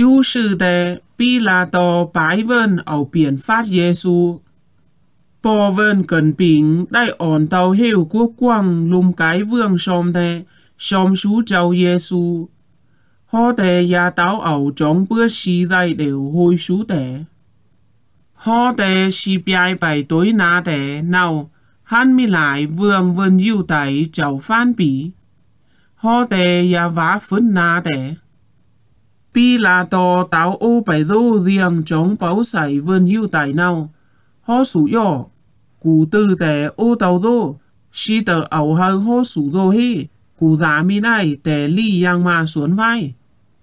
于是的，比拉多摆问后边发耶稣，波问近边ได้อ่อนเตาหิวกวกว่างลุมไก่เวืองชม的ชมสูเจ้า耶稣，好的也到后将不时来了会数的，好的是别摆对拿的闹，喊咪来vương vân yêu tại chầu phan bỉ, họ đề ya vã phấn na de. Bi là to tạo ô bài đô riêng trong bảo sải vân yêu tại nào, họ sử dụng cụ tư de ô tàu đô, si tờ ảo hờ họ sử đô hi, cụ giả mi này de li yang ma xuân vai.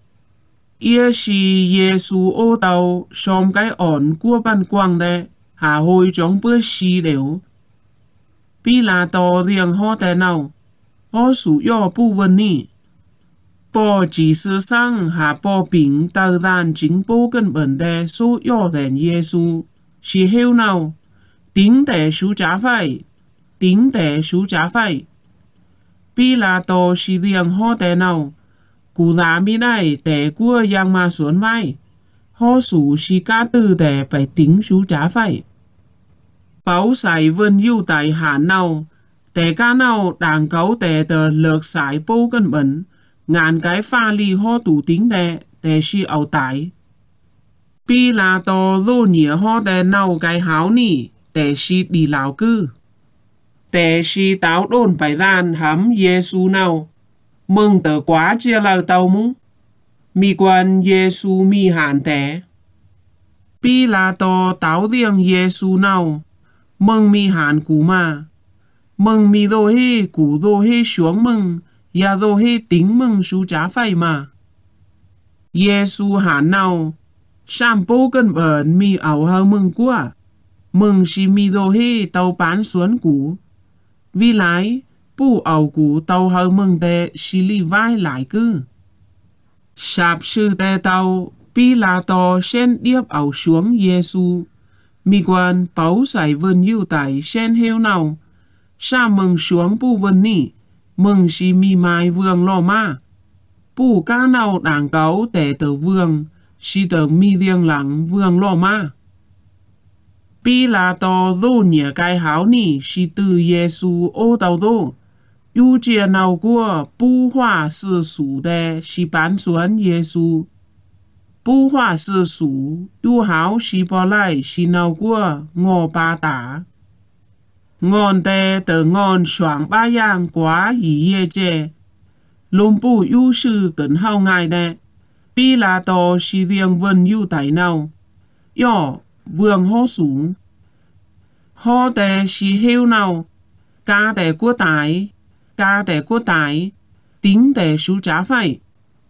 Ia si Giê-xu ô tàu xóm cái ổn của ban quang de, hạ hồi trong bữa si đều. Bi là to riêng họ de nào, họ sử dụng bu vân ni. Bộ chỉ sư sang hạ bộ bình tờ đàn chính bộ根本的所有人耶稣是后nào tính để số trả phải tính để số trả phải Bi là tổ是riêng họ de nào cụ là mi này để của yang mà xuân vai họ sử是cá tư để phải tính số trả phải bảo sải vân yêu tại hạ nào để cá nào đàn cấu để tờ lược sải bộ根本ngàn cái pha ly họ tủ tính để si ẩu tải. Bi là to lô nhớ họ để nào cái háo nỉ để si đi lão cư. Để si táo đồn bài đàn hắm Giê-xu nào. Mừng tờ quá chia lời tàu mũ. Mi quan Giê-xu mi hàn té. Bi là to táo riêng Giê-xu nào. Mừng mi hàn cú mà. Mừng mi đô hi cú đô hi xuống mừng. Ya đô hi tính mừng số trả phải mà. Giê-xu hẳn nào. Sam bố cân bẩn mi ảo hơ mừng quá. Mừng si mi đô hi tàu bán xuống cú. Vì lái, bù ảo cú tàu hơ mừng tệ si li vai lại cư. Sạp sư tệ tàu, Bi là tò sen điếp ảo xuống Giê-xu. Mi quan báo giải vân yêu tại sen heo nào. Sa mừng xuống bù vân nỉ. Mừng si mi mai vương lo ma. Bù cá nào đảng cấu tệ tờ vương, si tờ mi riêng lặng vương lo ma. Bi là to đô nhớ cái háo nỉ si từ Giê-xu ô tàu đô. Yu chia nào của bù hoa sư sủ đe si bán xuống Giê-xu. Bù hoa sư sủ, yu háo si bò lại si nào của ngô ba tả. Ngon tê tờ ngon soạn ba yang quá ý yê chê. Lùm bù yu sư cẩn hao ngài đê. Bi là tổ si riêng vân yu tại nào. Yo, vương hô sủ. Hô tê si heo nào. Cá tê của tải. Cá tê của tải. Tính tê số trả phải.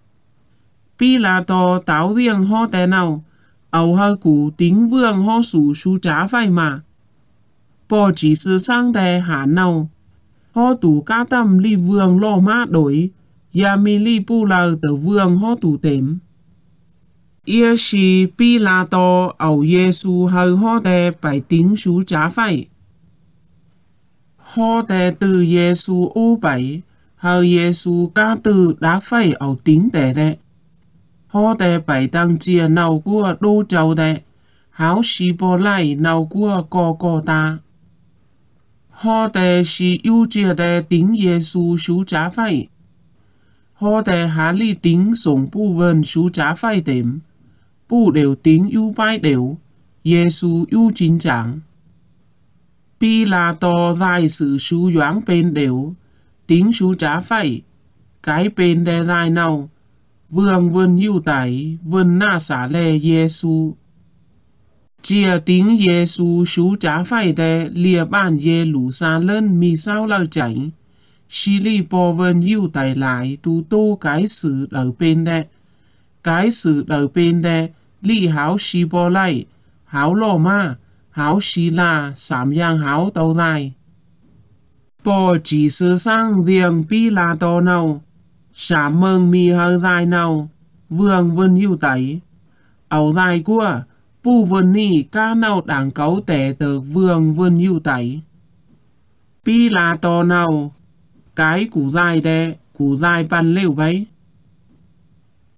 Bi là tổ táo riêng hô tê nào. Áo hơ cụ tính vương hô sủ số trả phải mà. Bộ chỉ sư sang đề hạ nào. Họ tủ cá tâm li vương lo mát đổi. Ya mi li bù lờ tờ vương họ tủ tếm. Ia si Bi là to ảo Giê-xu hơi họ đề phải tính số trả phải. Họ đề từ Giê-xu ô bảy. Hơi Giê-xu cá từ đác phải ảo tính đề đề. Họ đề phải tăng chia nào của đô châu đề. Háo si bò lại nào của co ta. Họ đề si ưu chia đề tính Giê-xu số trả phải. Họ đề hạ li tính sống bù vân số trả phải đếm. Bù đều tính ưu bài đều. Giê-xu ưu chính chẳng. Bi là to lại sự số doãn bên đều. Tính số trả phải. Cái bên đề lại nào. Vương vân ưu tải. Vân na xả lê Giê-xu. Chia tính Giê-xu số trả phải đề lìa bản Giê lũ xa lên mi sao lao chảnh. Xí li bò vân yêu tại lại tu tô cái sự ở bên đề. Cái sự ở bên đề li háo xí bò lại. Háo lò ma. Háo xí là sám yang háo tàu lại. Bò chỉ sư sang riêng Bi là tò nào. Sám mừng mi hơi dài nào. Vương vân yêu tại. Áo dài của. Bù vân nì cá nào đảng cấu tệ tờ vương vân yêu tẩy. Bi là to nào. Cái củ dài đe, củ dài bàn liều bấy.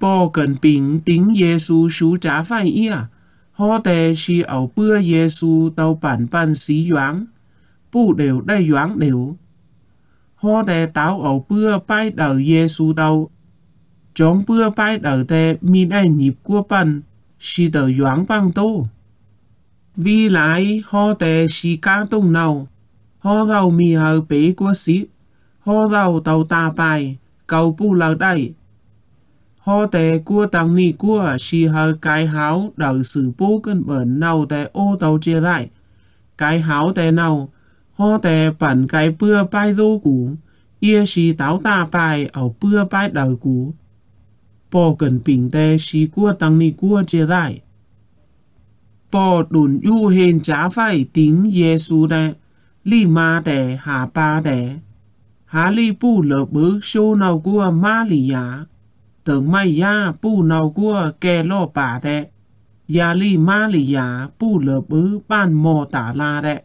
Bò cần bình tính Giê-xu sú trả phải ia. Họ tè si ẩu bưa Giê-xu tàu bản xí doáng. Bù đều đầy doáng đều. Họ tè táo ẩu bưa bài đầu Giê-xu tàu. Trong bữa bài đầu tè mình ai nhịp của bản si tờ doáng bằng tô. Vì lại họ tè si ca tung nào. Họ tàu mì hờ bế của xí. Họ tàu tàu ta bài cầu bù lao đầy. Họ tè của tăng ni của si hờ cái háo đầu sự bố cân bẩn nào tè ô tàu chia lại. Cái háo tè nào. Họ tè bản cái bữa bài đô cũ. Ia si táo ta bài ở bữa bài đầu cũ. Bò cần bình tè si của tăng ni của chia lại. Bò đùn yu hên trả phải tính Giê-xu tè. Li ma tè hà ba tè. Hà li bù lỡ bứ sô nào của ma lì giá. Tưởng mai ya bù nào của kè lô bà tè. Ya li ma lì giá bù lỡ bứ ban mò tả la tè.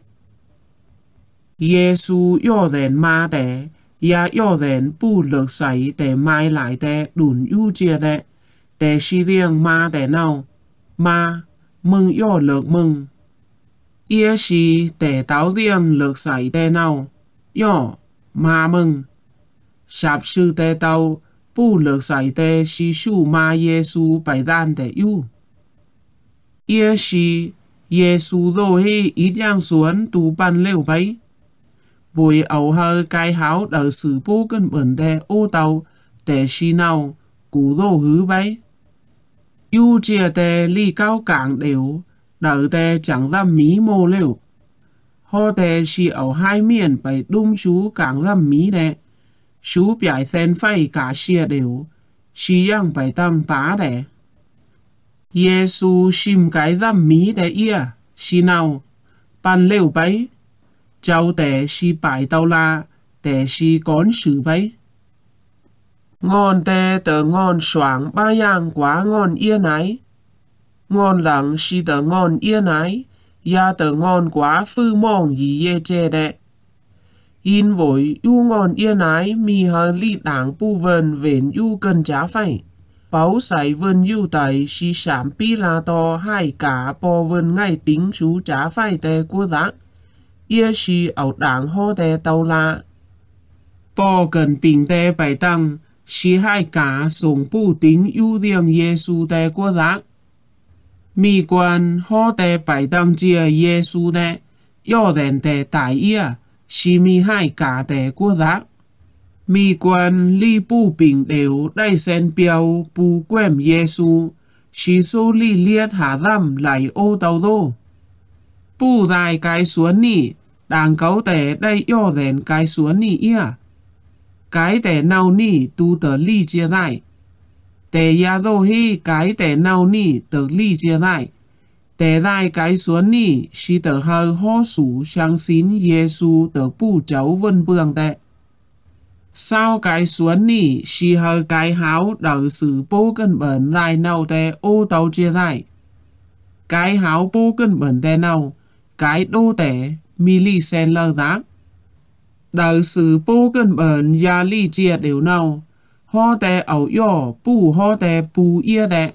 Giê-xu yô đèn ma tè. Ya yô đèn bù lỡ sấy tè mai lại tè đùn yu chia tè. Tè si riêng ma tè nào. Ma mừng yô lỡ mừng. Ia si tè táo riêng lỡ sấy tè nào. Yô ma mừng. Sạp sư tè tàu. Bù lỡ sấy tè si su ma Giê-xu bài đàn tè yu. Ia si Giê-xu rô hi ít giang xuống tù bàn lêu bấy. Vui ẩu hơ cái háo đỡ sự bố cân bẩn tè ô tàu tè si nào cú rô hứ bấy. Yu chia tè li cao cảng đều đỡ tè chẳng ra mí mô lêu. Họ tè si ẩu hai miền bày đung chú cảng ra mí tè. Chú bẻ tên phai cả xia đều. Si yang bày tăng bá tè. Giê-xu xìm cái ra mí tè ia. Si nào bàn lêu bấy. Cháu tè si bài tàu la. Tè si con sử bấy. Ngon tè tờ ngon soảng ba yang quá ngon ia nái. Ngon lặng si tờ ngon ia nái. Ya tờ ngon quá phư mong gì ye chê đệ. In vội yu ngon ia nái mi hờ li đảng bù vần vến yu cần trả phải. Báo sải vần yu tẩy si sảm pi la to hai cả bò vần ngay tính chú trả phải tè của giác. Ia si ẩu đảng hô tè tàu la. Bò cần bình tè bài tăng. Si hai cả sống bù tính yu riêng Giê-xu tè của giác. Mi quan hô tè bài tăng chia Giê-xu tè. Yô đèn tè tải ia. Si mi hai cả tè của giác. Mi quan li bù bình đều đai sen biao bù quem Giê-xu. Si số li liết hạ răm lại ô tàu đô. Bù dài cái xuống nì. Đàng cấu tè đai yô đèn cái xuống nì ia. Cái tè nào nì tu tờ li chia lại. Tè ya đô hi cái tè nào nì tờ li chia lại. Tè đại cái xuống nì si tờ hờ hô sủ sang xin Giê-xu tờ bù cháu vân bường tè. Sao cái xuống nì si hờ cái háo đỡ sự bố cân bẩn lại nào tè ô tàu chia lại. Cái háo bố cân bẩn tè nào. Cái đô tè mi li sen lơ giác. Đỡ sự bố cân bẩn ya li chia đều nào. Hô tè ẩu yô bù hô tè bù ia tè.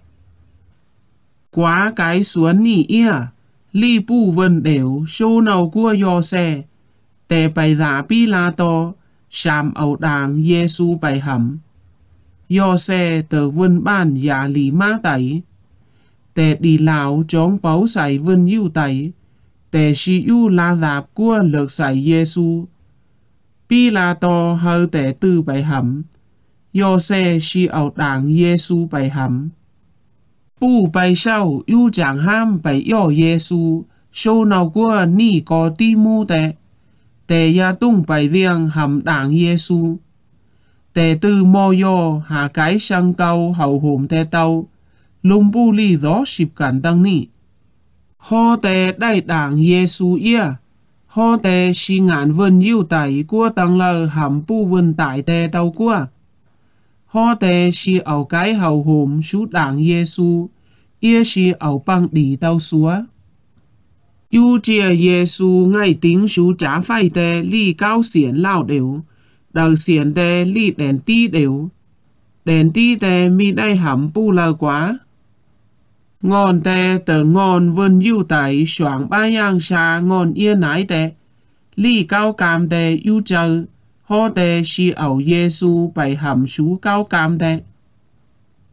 Quá cái xuống nì ia. Li bù vân đều số nào của yô xe. Tè bài giả bi la to. Sàm ẩu đàng Giê-xu bài hầm. Yô xe tờ vân ban giả lý má tẩy. Tè đi lão chống báo sải vân yu tẩy. Tè si yu la dạp của lược sải Giê-xu. Bi la to hơ tè tư bài hầm. Yô xe si ẩu đàng Giê-xu bài hầm. Bù bài sau yu chẳng ham bài yô Giê-xu. Số nào của ni có ti mu tè. Tè ya tung bài riêng hầm đảng Giê-xu. Tè tư mô yô hạ cái sang câu hậu hùm tè tàu. Lung bù li gió xịp cảnh tăng nị. Hô tè đai đảng Giê-xu ia. Hô tè si ngạn vân yu tẩy của tăng lờ hầm bù vân tải tè tàu của. Hô tè si ẩu cái hậu hùm sú đảng Giê-xu. Ia si ẩu băng đi tàu xúa. Yu chia Giê-xu ngay tính chú trả phải tè li cao xiển lao đều. Đờ xiển tè li đèn ti đều. đèn tí tè mi đây hầm bu lờ quá. Ngon tè tờ ngon vân yu tẩy soảng ba yang xa ngon yên nái tè. Lý cao cam tè yu chờ, hô tè si ẩu Giê-xu bày hầm sú cao cam tè.